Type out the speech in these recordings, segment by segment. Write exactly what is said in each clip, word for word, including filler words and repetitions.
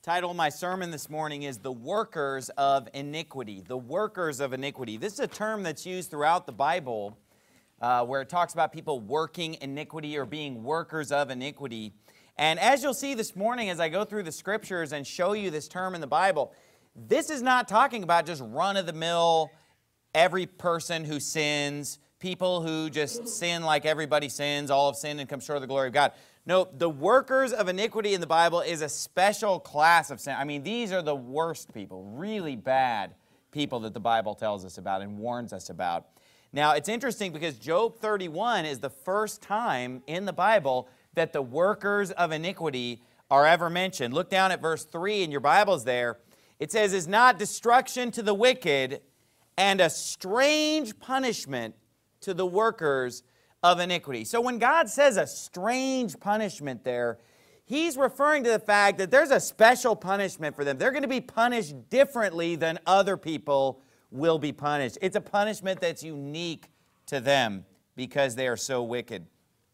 Title of my sermon this morning is The Workers of Iniquity. The Workers of Iniquity. This is a term that's used throughout the Bible uh, where it talks about people working iniquity or being workers of iniquity. And as you'll see this morning as I go through the scriptures and show you this term in the Bible, this is not talking about just run-of-the-mill, every person who sins, people who just sin like everybody sins, all have sinned and come short of the glory of God. No, the workers of iniquity in the Bible is a special class of sin. I mean, these are the worst people, really bad people that the Bible tells us about and warns us about. Now, it's interesting because Job thirty-one is the first time in the Bible that the workers of iniquity are ever mentioned. Look down at verse three in your Bibles there. It says, "Is not destruction to the wicked and a strange punishment to the workers of iniquity." So when God says a strange punishment there, He's referring to the fact that there's a special punishment for them. They're going to be punished differently than other people will be punished. It's a punishment that's unique to them because they are so wicked.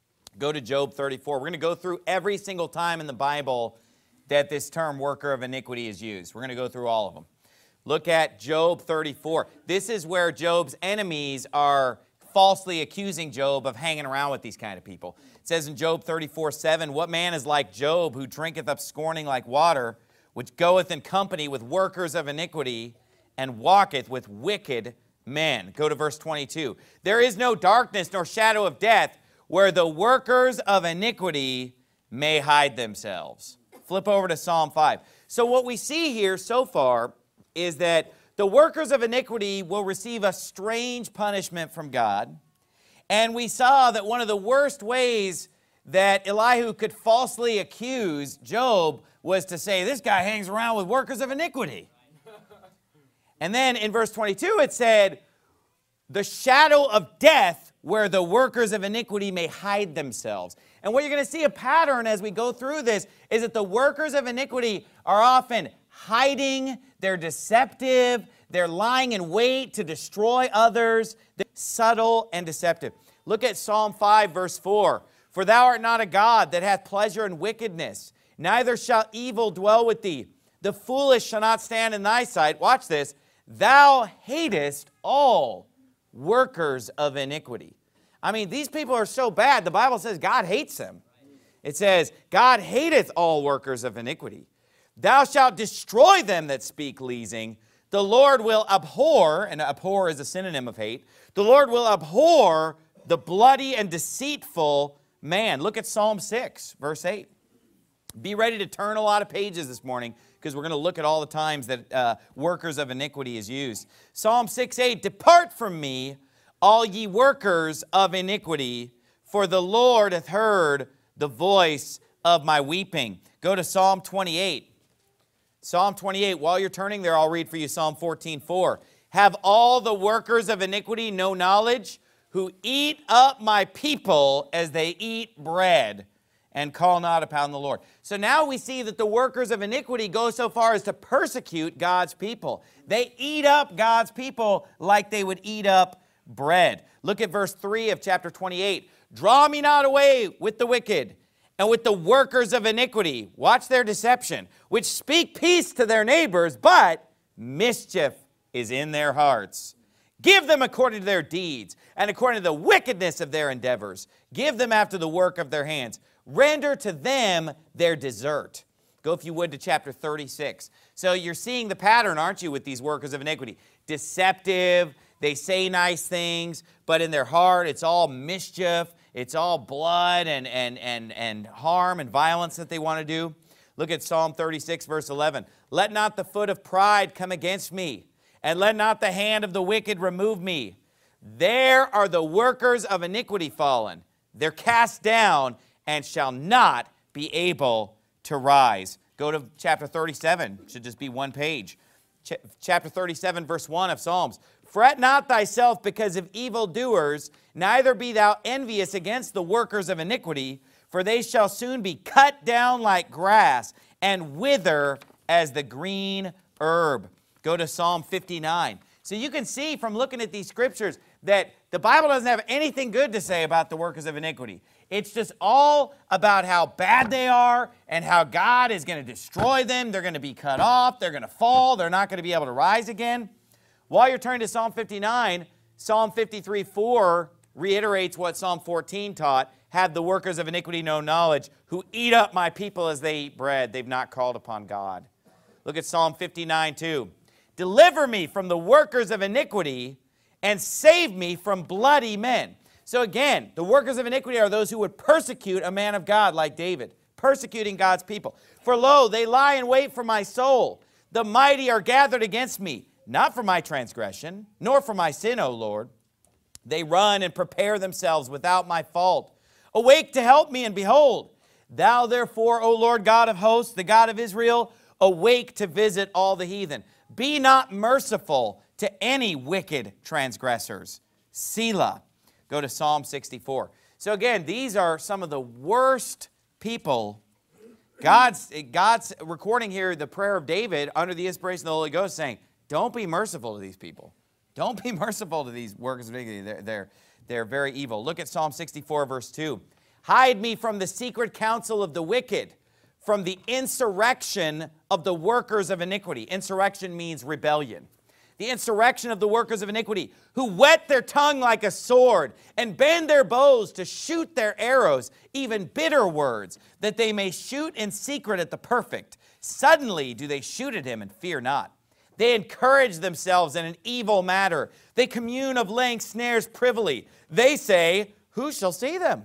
Go to Job thirty-four. We're going to go through every single time in the Bible that this term worker of iniquity is used. We're going to go through all of them. Look at Job thirty-four. This is where Job's enemies are falsely accusing Job of hanging around with these kind of people. It says in Job thirty-four seven, "What man is like Job, who drinketh up scorning like water, which goeth in company with workers of iniquity, and walketh with wicked men?" Go to verse twenty-two. "There is no darkness nor shadow of death, where the workers of iniquity may hide themselves." Flip over to Psalm five. So what we see here so far is that the workers of iniquity will receive a strange punishment from God. And we saw that one of the worst ways that Elihu could falsely accuse Job was to say, this guy hangs around with workers of iniquity. And then in verse twenty-two it said, the shadow of death where the workers of iniquity may hide themselves. And what you're going to see a pattern as we go through this is that the workers of iniquity are often hiding, they're deceptive, they're lying in wait to destroy others, they're subtle and deceptive. Look at Psalm five, verse four. "For thou art not a God that hath pleasure in wickedness, neither shall evil dwell with thee. The foolish shall not stand in thy sight." Watch this. "Thou hatest all workers of iniquity." I mean, these people are so bad, the Bible says God hates them. It says, "God hateth all workers of iniquity. Thou shalt destroy them that speak leasing. The Lord will abhor," and abhor is a synonym of hate, "the Lord will abhor the bloody and deceitful man." Look at Psalm six, verse eight. Be ready to turn a lot of pages this morning because we're going to look at all the times that uh, workers of iniquity is used. Psalm six eight, "Depart from me, all ye workers of iniquity, for the Lord hath heard the voice of my weeping." Go to Psalm twenty-eight. Psalm twenty-eight, while you're turning there, I'll read for you Psalm fourteen four. "Have all the workers of iniquity no knowledge, who eat up my people as they eat bread, and call not upon the Lord." So now we see that the workers of iniquity go so far as to persecute God's people. They eat up God's people like they would eat up bread. Look at verse three of chapter twenty-eight. "Draw me not away with the wicked, and with the workers of iniquity," watch their deception, "which speak peace to their neighbors, but mischief is in their hearts. Give them according to their deeds, and according to the wickedness of their endeavors. Give them after the work of their hands. Render to them their desert." Go, if you would, to chapter thirty-six. So you're seeing the pattern, aren't you, with these workers of iniquity? Deceptive, they say nice things, but in their heart it's all mischief. It's all blood and, and, and, and harm and violence that they want to do. Look at Psalm thirty-six, verse eleven. "Let not the foot of pride come against me, and let not the hand of the wicked remove me. There are the workers of iniquity fallen. They're cast down and shall not be able to rise." Go to chapter thirty-seven. Should just be one page. Ch chapter thirty-seven, verse one of Psalms. "Fret not thyself because of evildoers, neither be thou envious against the workers of iniquity, for they shall soon be cut down like grass and wither as the green herb." Go to Psalm fifty-nine. So you can see from looking at these scriptures that the Bible doesn't have anything good to say about the workers of iniquity. It's just all about how bad they are and how God is going to destroy them. They're going to be cut off. They're going to fall. They're not going to be able to rise again. While you're turning to Psalm fifty-nine, Psalm fifty-three four reiterates what Psalm fourteen taught. Have the workers of iniquity no knowledge, who eat up my people as they eat bread. They've not called upon God. Look at Psalm fifty-nine two. Deliver me from the workers of iniquity and save me from bloody men. So again, the workers of iniquity are those who would persecute a man of God like David, persecuting God's people. For lo, they lie in wait for my soul. The mighty are gathered against me, not for my transgression, nor for my sin, O Lord. They run and prepare themselves without my fault. Awake to help me, and behold, thou therefore, O Lord God of hosts, the God of Israel, awake to visit all the heathen. Be not merciful to any wicked transgressors. Selah. Go to Psalm sixty-four. So again, these are some of the worst people. God's, God's recording here the prayer of David under the inspiration of the Holy Ghost, saying, don't be merciful to these people. Don't be merciful to these workers of iniquity. They're, they're, they're very evil. Look at Psalm sixty-four, verse two. Hide me from the secret counsel of the wicked, from the insurrection of the workers of iniquity. Insurrection means rebellion. The insurrection of the workers of iniquity, who whet their tongue like a sword and bend their bows to shoot their arrows, even bitter words, that they may shoot in secret at the perfect. Suddenly do they shoot at him and fear not. They encourage themselves in an evil matter. They commune of laying snares privily. They say, who shall see them?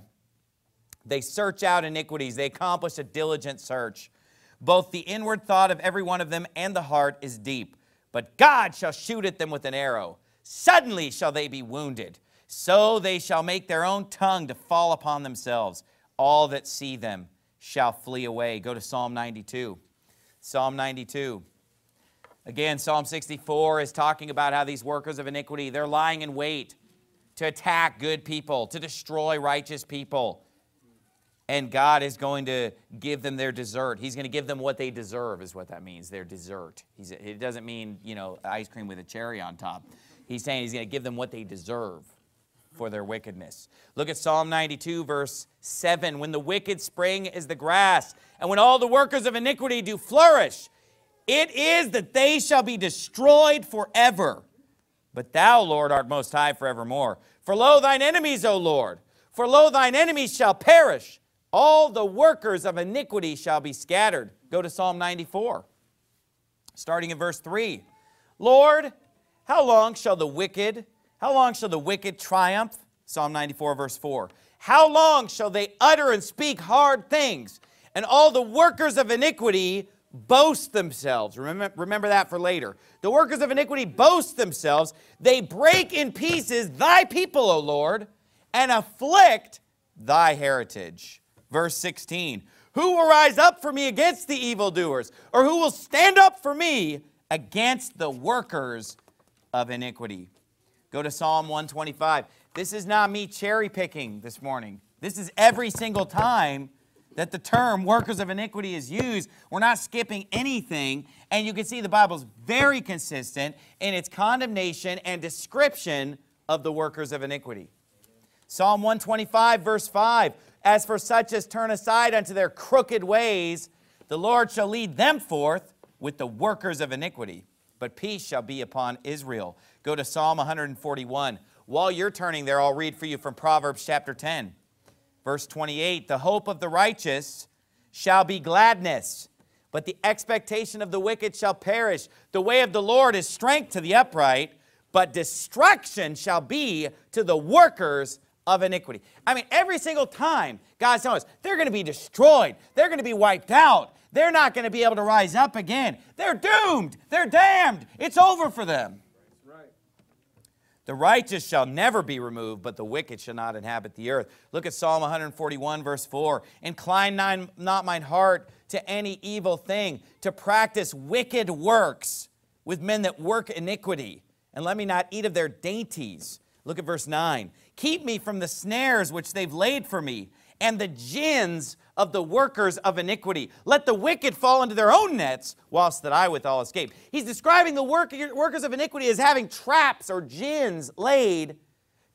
They search out iniquities. They accomplish a diligent search. Both the inward thought of every one of them and the heart is deep. But God shall shoot at them with an arrow. Suddenly shall they be wounded. So they shall make their own tongue to fall upon themselves. All that see them shall flee away. Go to Psalm ninety-two. Psalm ninety-two. Again, Psalm sixty-four is talking about how these workers of iniquity, they're lying in wait to attack good people, to destroy righteous people. And God is going to give them their dessert. He's going to give them what they deserve, is what that means, their dessert. He's, it doesn't mean, you know, ice cream with a cherry on top. He's saying he's going to give them what they deserve for their wickedness. Look at Psalm ninety-two, verse seven. When the wicked spring as the grass, and when all the workers of iniquity do flourish, it is that they shall be destroyed forever. But thou, Lord, art most high forevermore. For lo, thine enemies, O Lord, for lo, thine enemies shall perish. All the workers of iniquity shall be scattered. Go to Psalm ninety-four, starting in verse three. Lord, how long shall the wicked, how long shall the wicked triumph? Psalm ninety-four, verse four. How long shall they utter and speak hard things, and all the workers of iniquity boast themselves? Remember, remember that for later. The workers of iniquity boast themselves. They break in pieces thy people, O Lord, and afflict thy heritage. Verse sixteen, who will rise up for me against the evildoers? Or who will stand up for me against the workers of iniquity? Go to Psalm one twenty-five. This is not me cherry picking this morning. This is every single time that the term workers of iniquity is used. We're not skipping anything. And you can see the Bible's very consistent in its condemnation and description of the workers of iniquity. Psalm one twenty-five, verse five. As for such as turn aside unto their crooked ways, the Lord shall lead them forth with the workers of iniquity. But peace shall be upon Israel. Go to Psalm one forty-one. While you're turning there, I'll read for you from Proverbs chapter ten. Verse twenty-eight, the hope of the righteous shall be gladness, but the expectation of the wicked shall perish. The way of the Lord is strength to the upright, but destruction shall be to the workers of iniquity. I mean, every single time God's telling us, they're going to be destroyed. They're going to be wiped out. They're not going to be able to rise up again. They're doomed. They're damned. It's over for them. That's right. The righteous shall never be removed, but the wicked shall not inhabit the earth. Look at Psalm one forty-one, verse four. Incline not mine heart to any evil thing, to practice wicked works with men that work iniquity, and let me not eat of their dainties. Look at verse nine. Keep me from the snares which they've laid for me, and the gins of the workers of iniquity. Let the wicked fall into their own nets, whilst that I withal escape. He's describing the work, workers of iniquity as having traps or gins laid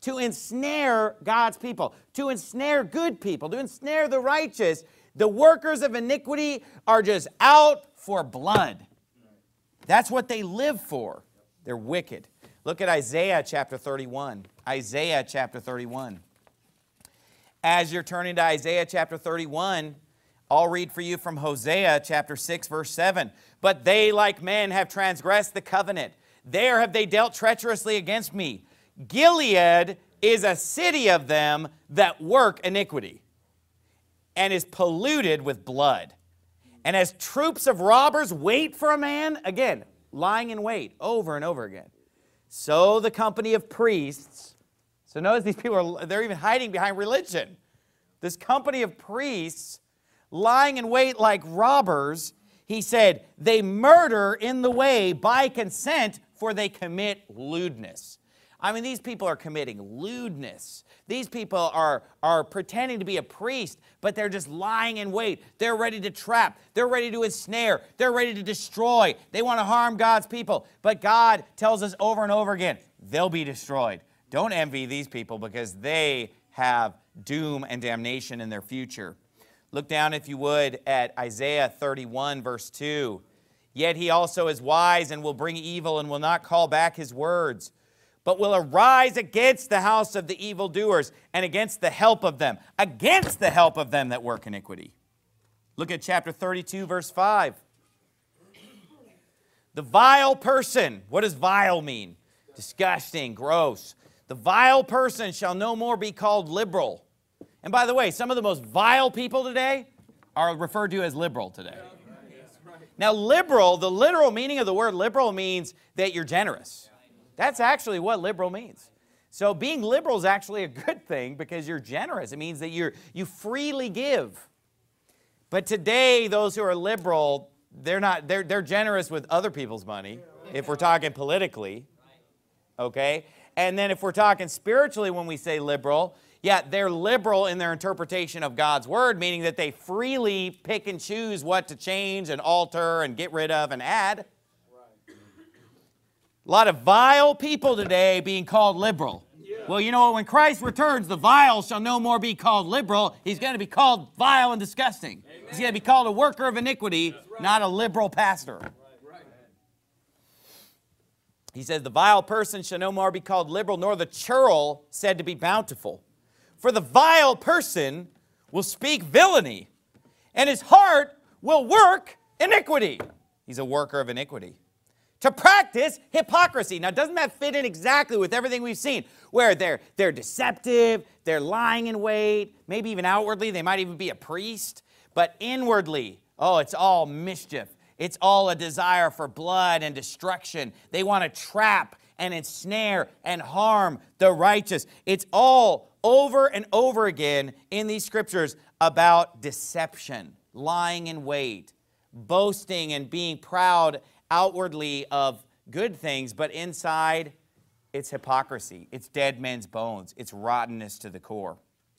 to ensnare God's people, to ensnare good people, to ensnare the righteous. The workers of iniquity are just out for blood. That's what they live for. They're wicked. Look at Isaiah chapter thirty-one. Isaiah chapter thirty-one. As you're turning to Isaiah chapter thirty-one, I'll read for you from Hosea chapter six, verse seven. But they, like men, have transgressed the covenant. There have they dealt treacherously against me. Gilead is a city of them that work iniquity, and is polluted with blood. And as troops of robbers wait for a man, again, lying in wait over and over again, so the company of priests, so notice these people are, they're even hiding behind religion. This company of priests, lying in wait like robbers, he said, they murder in the way by consent, for they commit lewdness. I mean, these people are committing lewdness. These people are, are pretending to be a priest, but they're just lying in wait. They're ready to trap. They're ready to ensnare. They're ready to destroy. They want to harm God's people. But God tells us over and over again, they'll be destroyed. Don't envy these people because they have doom and damnation in their future. Look down, if you would, at Isaiah thirty-one, verse two. Yet he also is wise and will bring evil and will not call back his words, but will arise against the house of the evildoers and against the help of them, against the help of them that work iniquity. Look at chapter thirty-two, verse five. The vile person, what does vile mean? Disgusting, gross. The vile person shall no more be called liberal. And by the way, some of the most vile people today are referred to as liberal today. Now, liberal, the literal meaning of the word liberal means that you're generous. That's actually what liberal means. So being liberal is actually a good thing because you're generous. It means that you're, you freely give. But today, those who are liberal, they're not, they're, they're generous with other people's money, if we're talking politically, okay? And then if we're talking spiritually when we say liberal, yeah, they're liberal in their interpretation of God's word, meaning that they freely pick and choose what to change and alter and get rid of and add. A lot of vile people today being called liberal. Yeah. Well, you know what? When Christ returns, the vile shall no more be called liberal. He's going to be called vile and disgusting. Amen. He's going to be called a worker of iniquity, right, not a liberal pastor. Right. Right. He says, the vile person shall no more be called liberal, nor the churl said to be bountiful. For the vile person will speak villainy, and his heart will work iniquity. He's a worker of iniquity. To practice hypocrisy. Now, doesn't that fit in exactly with everything we've seen? Where they're, they're deceptive, they're lying in wait, maybe even outwardly, they might even be a priest. But inwardly, oh, it's all mischief. It's all a desire for blood and destruction. They want to trap and ensnare and harm the righteous. It's all over and over again in these scriptures about deception, lying in wait, boasting and being proud outwardly of good things, but inside it's hypocrisy. It's dead men's bones. It's rottenness to the core.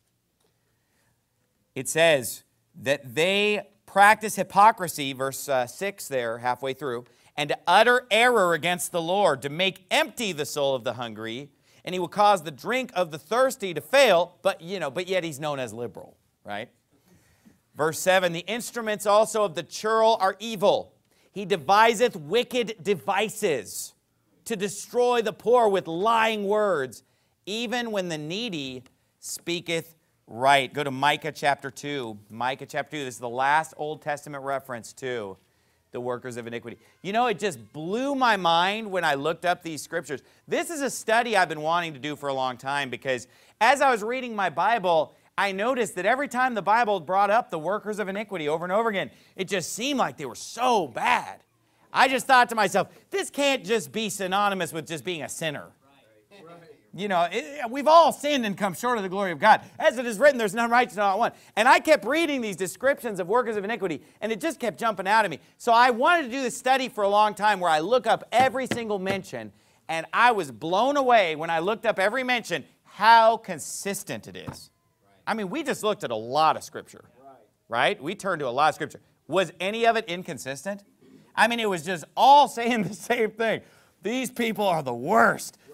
It says that they practice hypocrisy, verse uh, six there, halfway through, and to utter error against the Lord, to make empty the soul of the hungry, and he will cause the drink of the thirsty to fail, but, you know, but yet he's known as liberal, right? Verse seven, the instruments also of the churl are evil. He deviseth wicked devices to destroy the poor with lying words, even when the needy speaketh right. Go to Micah chapter two. Micah chapter two, this is the last Old Testament reference to the workers of iniquity. You know, it just blew my mind when I looked up these scriptures. This is a study I've been wanting to do for a long time because as I was reading my Bible, I noticed that every time the Bible brought up the workers of iniquity over and over again, it just seemed like they were so bad. I just thought to myself, this can't just be synonymous with just being a sinner. Right. Right. You know, it, we've all sinned and come short of the glory of God. As it is written, there's none righteous, not one. And I kept reading these descriptions of workers of iniquity, and it just kept jumping out at me. So I wanted to do this study for a long time where I look up every single mention, and I was blown away when I looked up every mention how consistent it is. I mean, we just looked at a lot of Scripture, right? We turned to a lot of Scripture. Was any of it inconsistent? I mean, it was just all saying the same thing. These people are the worst.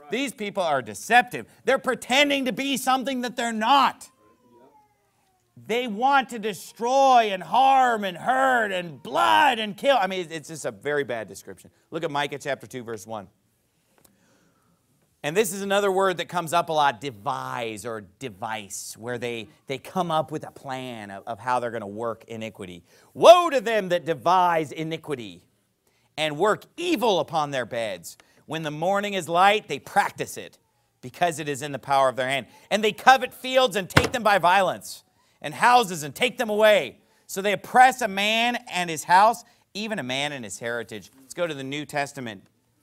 These people are deceptive. They're pretending to be something that they're not. They want to destroy and harm and hurt and blood and kill. I mean, it's just a very bad description. Look at Micah chapter two, verse one. And this is another word that comes up a lot, devise or device, where they, they come up with a plan of, of how they're going to work iniquity. Woe to them that devise iniquity and work evil upon their beds. When the morning is light, they practice it, because it is in the power of their hand. And they covet fields and take them by violence, and houses and take them away. So they oppress a man and his house, even a man and his heritage. Let's go to the New Testament.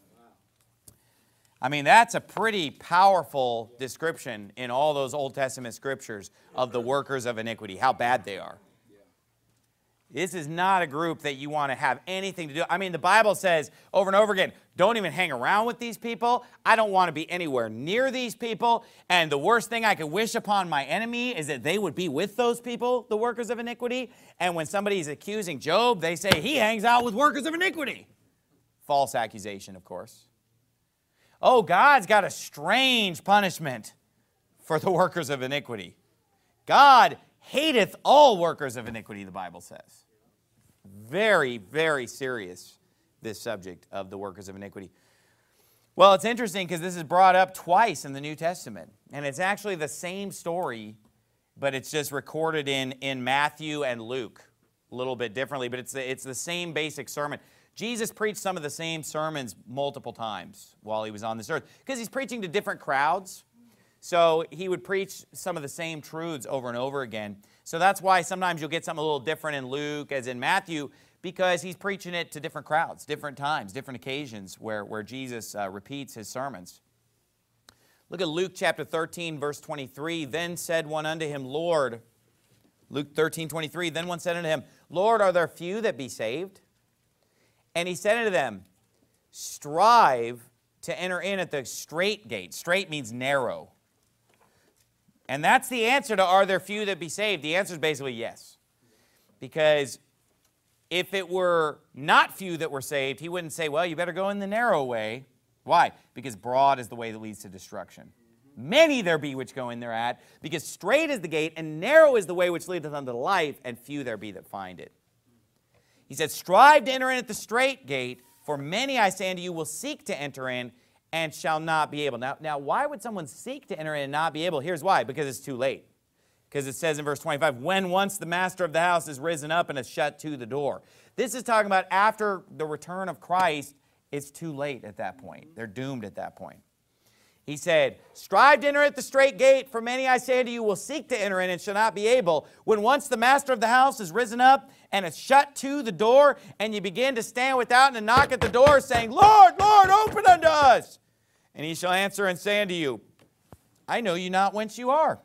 I mean, that's a pretty powerful description in all those Old Testament scriptures of the workers of iniquity, how bad they are. This is not a group that you want to have anything to do. I mean, the Bible says over and over again, don't even hang around with these people. I don't want to be anywhere near these people. And the worst thing I could wish upon my enemy is that they would be with those people, the workers of iniquity. And when somebody's accusing Job, they say he hangs out with workers of iniquity. False accusation, of course. Oh, God's got a strange punishment for the workers of iniquity. God hateth all workers of iniquity, the Bible says. Very, very serious, this subject of the workers of iniquity. Well, it's interesting because this is brought up twice in the New Testament. And it's actually the same story, but it's just recorded in, in Matthew and Luke a little bit differently. But it's the, it's the same basic sermon. Jesus preached some of the same sermons multiple times while he was on this earth, because he's preaching to different crowds. So he would preach some of the same truths over and over again. So that's why sometimes you'll get something a little different in Luke as in Matthew, because he's preaching it to different crowds, different times, different occasions where, where Jesus uh, repeats his sermons. Look at Luke chapter thirteen, verse twenty-three. Then said one unto him, Lord, Luke thirteen, twenty-three, then one said unto him, Lord, are there few that be saved? And he said unto them, strive to enter in at the strait gate. Strait means narrow. And that's the answer to, are there few that be saved? The answer is basically yes. Because if it were not few that were saved, he wouldn't say, well, you better go in the narrow way. Why? Because broad is the way that leads to destruction. Many there be which go in thereat, because strait is the gate, and narrow is the way which leadeth unto life, and few there be that find it. He said, strive to enter in at the strait gate, for many, I say unto you, will seek to enter in, and shall not be able. Now, now, why would someone seek to enter in and not be able? Here's why. Because it's too late. Because it says in verse twenty-five, when once the master of the house is risen up and has shut to the door. This is talking about after the return of Christ, it's too late at that point. They're doomed at that point. He said, strive to enter at the strait gate, for many, I say unto you, will seek to enter in and shall not be able. When once the master of the house is risen up and has shut to the door, and you begin to stand without and knock at the door, saying, Lord, Lord, open unto us. And he shall answer and say unto you, I know you not whence you are.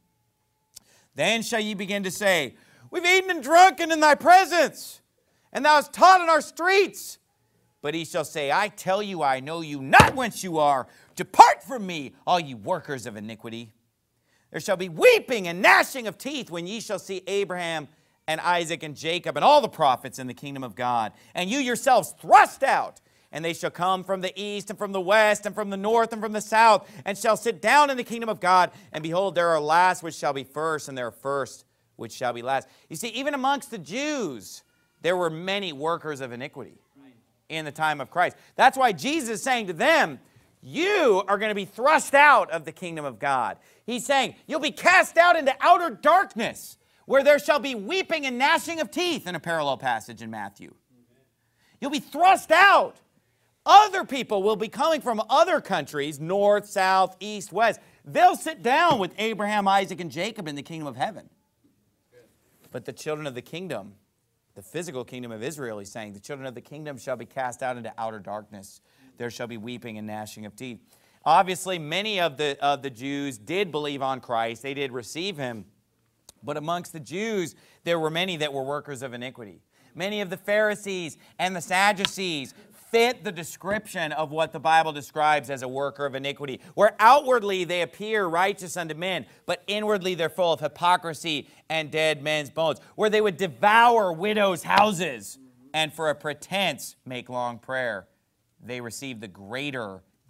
Then shall ye begin to say, we've eaten and drunken in thy presence, and thou hast taught in our streets. But he shall say, I tell you, I know you not whence you are. Depart from me, all ye workers of iniquity. There shall be weeping and gnashing of teeth when ye shall see Abraham and Isaac and Jacob and all the prophets in the kingdom of God, and you yourselves thrust out. And they shall come from the east and from the west and from the north and from the south, and shall sit down in the kingdom of God. And behold, there are last which shall be first, and there are first which shall be last. You see, even amongst the Jews, there were many workers of iniquity in the time of Christ. That's why Jesus is saying to them, you are going to be thrust out of the kingdom of God. He's saying, you'll be cast out into outer darkness, where there shall be weeping and gnashing of teeth, in a parallel passage in Matthew. You'll be thrust out. Other people will be coming from other countries, north, south, east, west. They'll sit down with Abraham, Isaac, and Jacob in the kingdom of heaven. But the children of the kingdom, the physical kingdom of Israel, he's saying, the children of the kingdom shall be cast out into outer darkness. There shall be weeping and gnashing of teeth. Obviously, many of the, of the Jews did believe on Christ. They did receive him. But amongst the Jews, there were many that were workers of iniquity. Many of the Pharisees and the Sadducees fit the description of what the Bible describes as a worker of iniquity, where outwardly they appear righteous unto men, but inwardly they're full of hypocrisy and dead men's bones, where they would devour widows' houses and for a pretense make long prayer. They receive the greater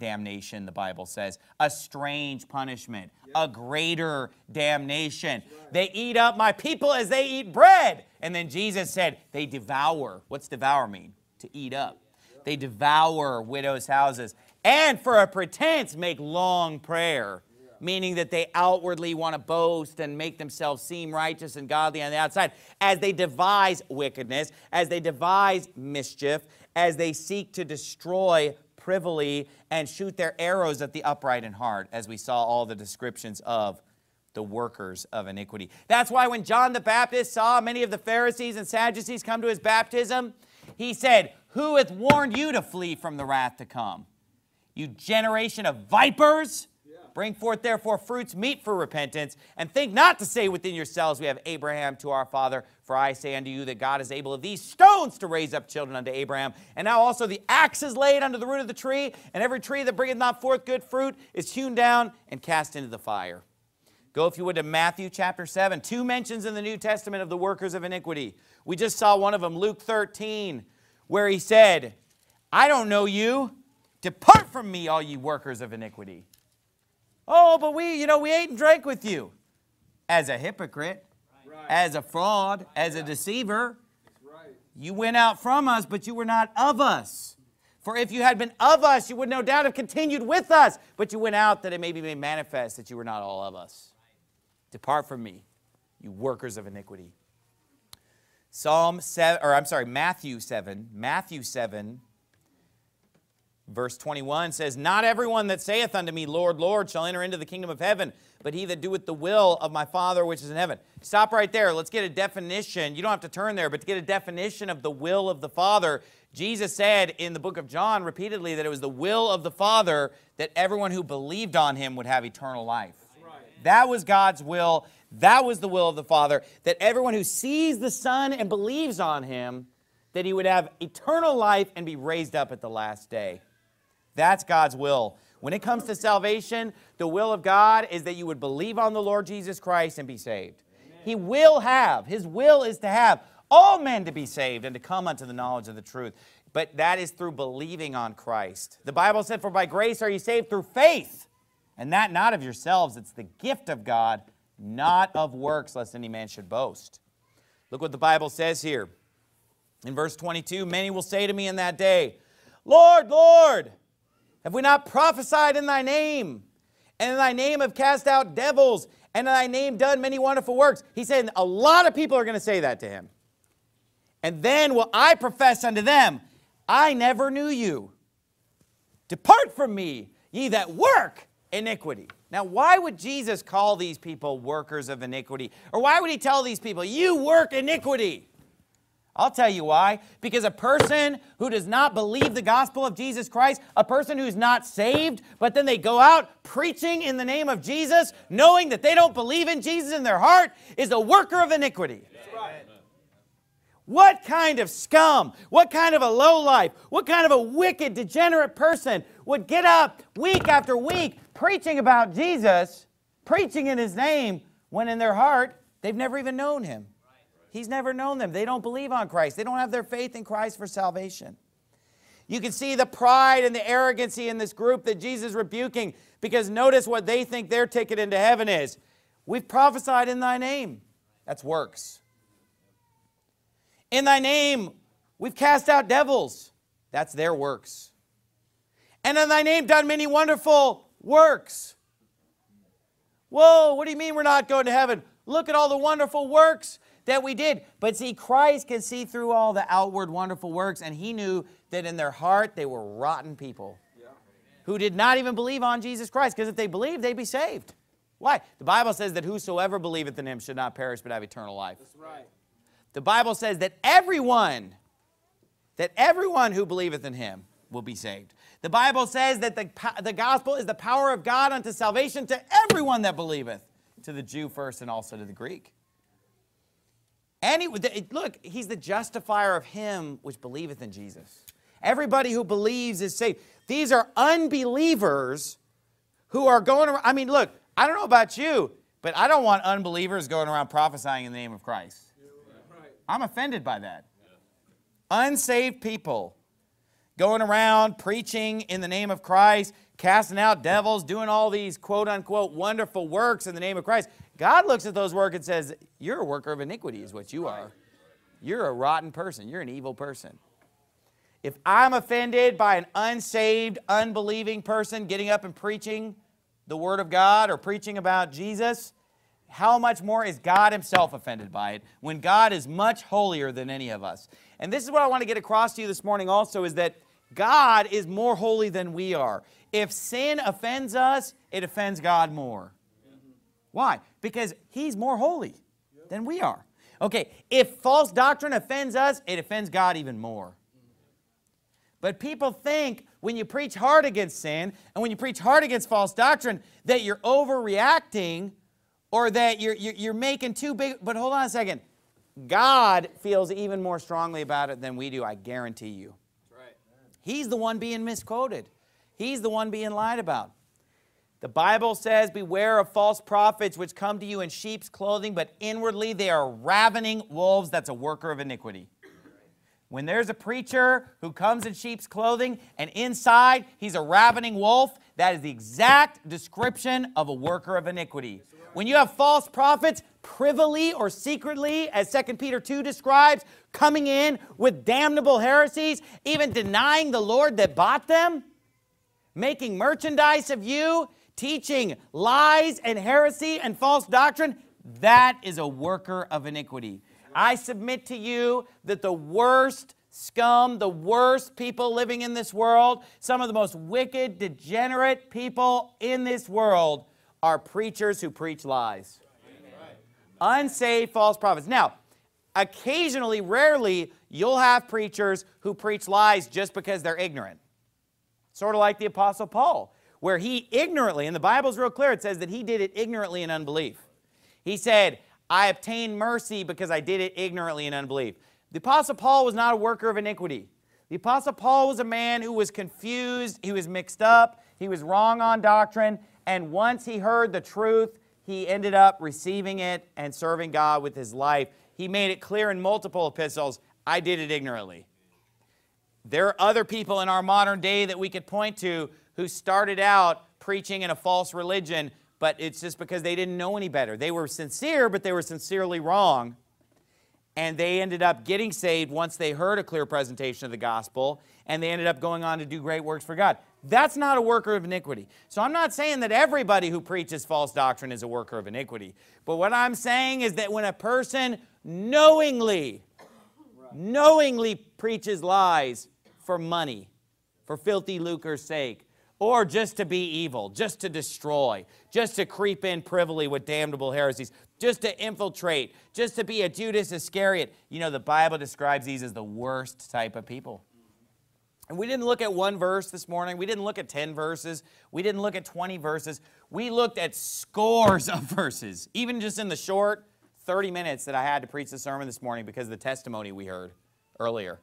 damnation, the Bible says. A strange punishment. A greater damnation. They eat up my people as they eat bread. And then Jesus said, they devour. What's devour mean? To eat up. They devour widows' houses. And for a pretense, make long prayer. Meaning that they outwardly want to boast and make themselves seem righteous and godly on the outside. As they devise wickedness, as they devise mischief, as they seek to destroy privily and shoot their arrows at the upright in heart, as we saw all the descriptions of the workers of iniquity. That's why when John the Baptist saw many of the Pharisees and Sadducees come to his baptism, he said, who hath warned you to flee from the wrath to come? You generation of vipers, bring forth therefore fruits meet for repentance, and think not to say within yourselves, we have Abraham to our father. For I say unto you that God is able of these stones to raise up children unto Abraham. And now also the axe is laid under the root of the tree, and every tree that bringeth not forth good fruit is hewn down and cast into the fire. Go, if you would, to Matthew chapter seven. Two mentions in the New Testament of the workers of iniquity. We just saw one of them, Luke thirteen, where he said, I don't know you. Depart from me, all ye workers of iniquity. Oh, but we, you know, we ate and drank with you. As a hypocrite, right. As a fraud, as a deceiver. Right. You went out from us, but you were not of us. For if you had been of us, you would no doubt have continued with us. But you went out that it may be made manifest that you were not all of us. Right. Depart from me, you workers of iniquity. Psalm seven, or I'm sorry, Matthew seven. Matthew seven. Verse twenty-one says, not everyone that saith unto me, Lord, Lord, shall enter into the kingdom of heaven, but he that doeth the will of my Father which is in heaven. Stop right there. Let's get a definition. You don't have to turn there, but to get a definition of the will of the Father, Jesus said in the book of John repeatedly that it was the will of the Father that everyone who believed on him would have eternal life. Right. That was God's will. That was the will of the Father, that everyone who sees the Son and believes on him, that he would have eternal life and be raised up at the last day. That's God's will. When it comes to salvation, the will of God is that you would believe on the Lord Jesus Christ and be saved. Amen. He will have, his will is to have all men to be saved and to come unto the knowledge of the truth. But that is through believing on Christ. The Bible said, for by grace are you saved through faith, and that not of yourselves. It's the gift of God, not of works, lest any man should boast. Look what the Bible says here. In verse twenty-two, many will say to me in that day, Lord, Lord, have we not prophesied in thy name? And in thy name have cast out devils, and in thy name done many wonderful works. He said a lot of people are going to say that to him. And then will I profess unto them, I never knew you. Depart from me, ye that work iniquity. Now, why would Jesus call these people workers of iniquity? Or why would he tell these people, you work iniquity? I'll tell you why. Because a person who does not believe the gospel of Jesus Christ, a person who's not saved, but then they go out preaching in the name of Jesus, knowing that they don't believe in Jesus in their heart, is a worker of iniquity. That's right. What kind of scum, what kind of a lowlife, what kind of a wicked, degenerate person would get up week after week preaching about Jesus, preaching in his name, when in their heart they've never even known him? He's never known them. They don't believe on Christ. They don't have their faith in Christ for salvation. You can see the pride and the arrogancy in this group that Jesus is rebuking, because notice what they think their ticket into heaven is. We've prophesied in thy name. That's works. In thy name, we've cast out devils. That's their works. And in thy name done many wonderful works. Whoa, what do you mean we're not going to heaven? Look at all the wonderful works that we did. But see, Christ can see through all the outward wonderful works, and he knew that in their heart they were rotten people yeah. who did not even believe on Jesus Christ, because if they believed, they'd be saved. Why? The Bible says that whosoever believeth in him should not perish but have eternal life. That's right. The Bible says that everyone, that everyone who believeth in him will be saved. The Bible says that the, the gospel is the power of God unto salvation to everyone that believeth, to the Jew first and also to the Greek. And he, look, he's the justifier of him which believeth in Jesus. Everybody who believes is saved. These are unbelievers who are going around. I mean, look, I don't know about you, but I don't want unbelievers going around prophesying in the name of Christ. I'm offended by that. Unsaved people going around preaching in the name of Christ, casting out devils, doing all these quote-unquote wonderful works in the name of Christ. God looks at those works and says, you're a worker of iniquity is what you are. You're a rotten person. You're an evil person. If I'm offended by an unsaved, unbelieving person getting up and preaching the Word of God or preaching about Jesus, how much more is God Himself offended by it when God is much holier than any of us? And this is what I want to get across to you this morning also, is that God is more holy than we are. If sin offends us, it offends God more. Why? Because He's more holy than we are. Okay, if false doctrine offends us, it offends God even more. But people think when you preach hard against sin and when you preach hard against false doctrine that you're overreacting or that you're, you're, you're making too big. But hold on a second. God feels even more strongly about it than we do, I guarantee you. That's right. He's the one being misquoted. He's the one being lied about. The Bible says, beware of false prophets which come to you in sheep's clothing, but inwardly they are ravening wolves. That's a worker of iniquity. When there's a preacher who comes in sheep's clothing and inside he's a ravening wolf, that is the exact description of a worker of iniquity. When you have false prophets privily or secretly, as Second Peter two describes, coming in with damnable heresies, even denying the Lord that bought them, making merchandise of you, teaching lies and heresy and false doctrine, that is a worker of iniquity. I submit to you that the worst scum, the worst people living in this world, some of the most wicked, degenerate people in this world are preachers who preach lies. Amen. Unsaved false prophets. Now, occasionally, rarely, you'll have preachers who preach lies just because they're ignorant. Sort of like the Apostle Paul, where he ignorantly, and the Bible's real clear, it says that he did it ignorantly in unbelief. He said, I obtained mercy because I did it ignorantly in unbelief. The Apostle Paul was not a worker of iniquity. The Apostle Paul was a man who was confused, he was mixed up, he was wrong on doctrine, and once he heard the truth, he ended up receiving it and serving God with his life. He made it clear in multiple epistles, I did it ignorantly. There are other people in our modern day that we could point to who started out preaching in a false religion, but it's just because they didn't know any better. They were sincere, but they were sincerely wrong. And they ended up getting saved once they heard a clear presentation of the gospel, and they ended up going on to do great works for God. That's not a worker of iniquity. So I'm not saying that everybody who preaches false doctrine is a worker of iniquity. But what I'm saying is that when a person knowingly, knowingly preaches lies for money, for filthy lucre's sake, or just to be evil, just to destroy, just to creep in privily with damnable heresies, just to infiltrate, just to be a Judas Iscariot. You know, the Bible describes these as the worst type of people. And we didn't look at one verse this morning. We didn't look at ten verses. We didn't look at twenty verses. We looked at scores of verses, even just in the short thirty minutes that I had to preach the sermon this morning because of the testimony we heard earlier.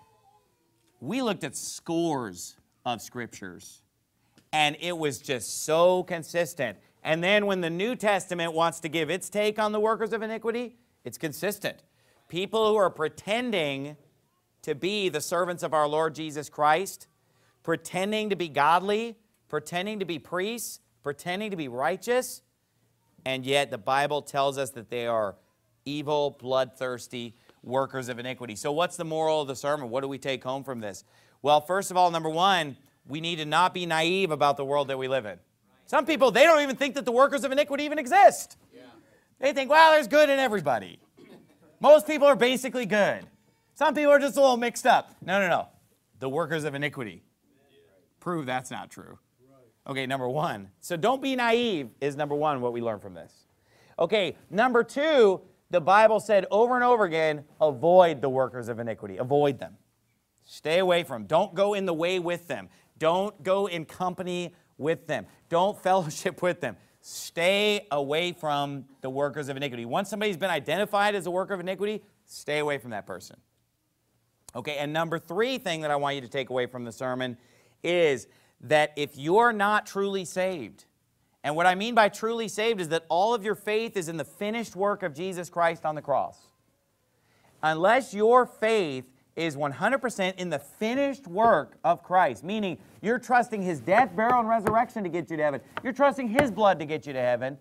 We looked at scores of scriptures. And it was just so consistent. And then when the New Testament wants to give its take on the workers of iniquity, it's consistent. People who are pretending to be the servants of our Lord Jesus Christ, pretending to be godly, pretending to be priests, pretending to be righteous, and yet the Bible tells us that they are evil, bloodthirsty workers of iniquity. So what's the moral of the sermon? What do we take home from this? Well, first of all, number one, we need to not be naive about the world that we live in. Some people, they don't even think that the workers of iniquity even exist. Yeah. They think, well, there's good in everybody. Most people are basically good. Some people are just a little mixed up. No, no, no. The workers of iniquity. Prove that's not true. Okay, number one. So don't be naive is number one, what we learn from this. Okay, number two, the Bible said over and over again, avoid the workers of iniquity. Avoid them. Stay away from them. Don't go in the way with them. Don't go in company with them. Don't fellowship with them. Stay away from the workers of iniquity. Once somebody's been identified as a worker of iniquity, stay away from that person. Okay, and number three thing that I want you to take away from the sermon is that if you're not truly saved, and what I mean by truly saved is that all of your faith is in the finished work of Jesus Christ on the cross. Unless your faith is one hundred percent in the finished work of Christ, meaning you're trusting His death, burial, and resurrection to get you to heaven. You're trusting His blood to get you to heaven,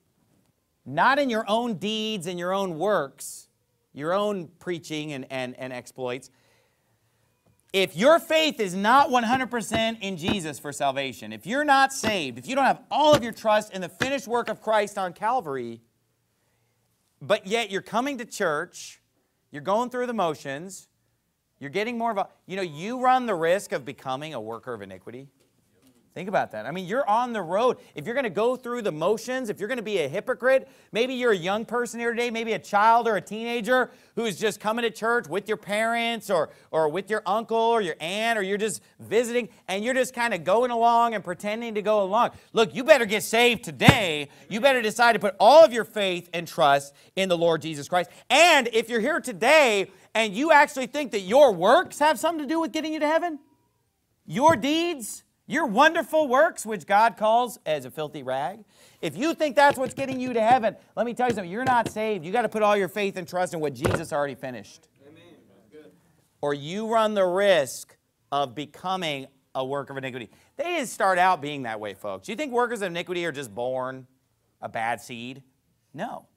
not in your own deeds and your own works, your own preaching and, and, and exploits. If your faith is not one hundred percent in Jesus for salvation, if you're not saved, if you don't have all of your trust in the finished work of Christ on Calvary, but yet you're coming to church, you're going through the motions, you're getting more of a, you know, you run the risk of becoming a worker of iniquity. Think about that. I mean, you're on the road. If you're going to go through the motions, if you're going to be a hypocrite, maybe you're a young person here today, maybe a child or a teenager who's just coming to church with your parents or, or with your uncle or your aunt, or you're just visiting and you're just kind of going along and pretending to go along. Look, you better get saved today. You better decide to put all of your faith and trust in the Lord Jesus Christ. And if you're here today and you actually think that your works have something to do with getting you to heaven, your deeds, your wonderful works, which God calls as a filthy rag, if you think that's what's getting you to heaven, let me tell you something, you're not saved. You got to put all your faith and trust in what Jesus already finished. Amen. Good. Or you run the risk of becoming a worker of iniquity. They didn't start out being that way, folks. You think workers of iniquity are just born a bad seed? No.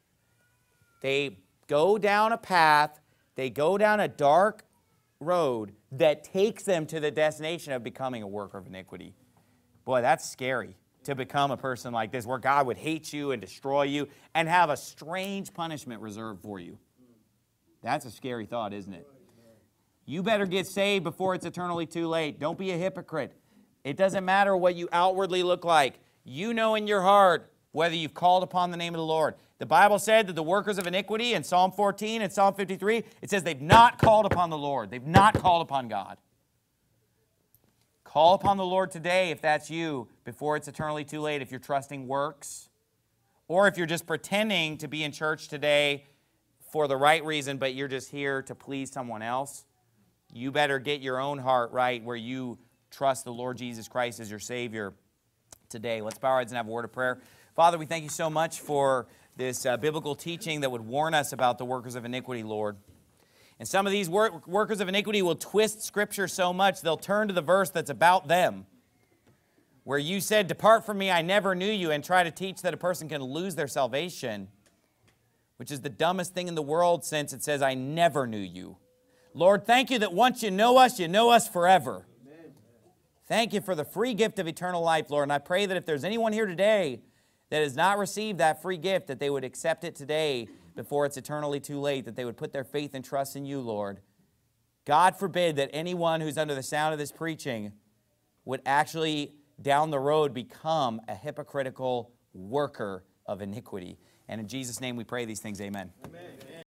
They go down a path, they go down a dark road that takes them to the destination of becoming a worker of iniquity. Boy, that's scary, to become a person like this, where God would hate you and destroy you and have a strange punishment reserved for you. That's a scary thought, isn't it? You better get saved before it's eternally too late. Don't be a hypocrite. It doesn't matter what you outwardly look like. You know in your heart whether you've called upon the name of the Lord. The Bible said that the workers of iniquity in Psalm fourteen and Psalm fifty-three, it says they've not called upon the Lord. They've not called upon God. Call upon the Lord today if that's you, before it's eternally too late, if you're trusting works, or if you're just pretending to be in church today for the right reason, but you're just here to please someone else. You better get your own heart right where you trust the Lord Jesus Christ as your Savior today. Let's bow our heads and have a word of prayer. Father, we thank you so much for this uh, biblical teaching that would warn us about the workers of iniquity, Lord. And some of these work workers of iniquity will twist Scripture so much they'll turn to the verse that's about them, where you said, "Depart from me, I never knew you," and try to teach that a person can lose their salvation, which is the dumbest thing in the world, since it says, "I never knew you." Lord, thank you that once you know us, you know us forever. Amen. Thank you for the free gift of eternal life, Lord. And I pray that if there's anyone here today that has not received that free gift, that they would accept it today before it's eternally too late, that they would put their faith and trust in you, Lord. God forbid that anyone who's under the sound of this preaching would actually down the road become a hypocritical worker of iniquity. And in Jesus' name we pray these things, amen. Amen.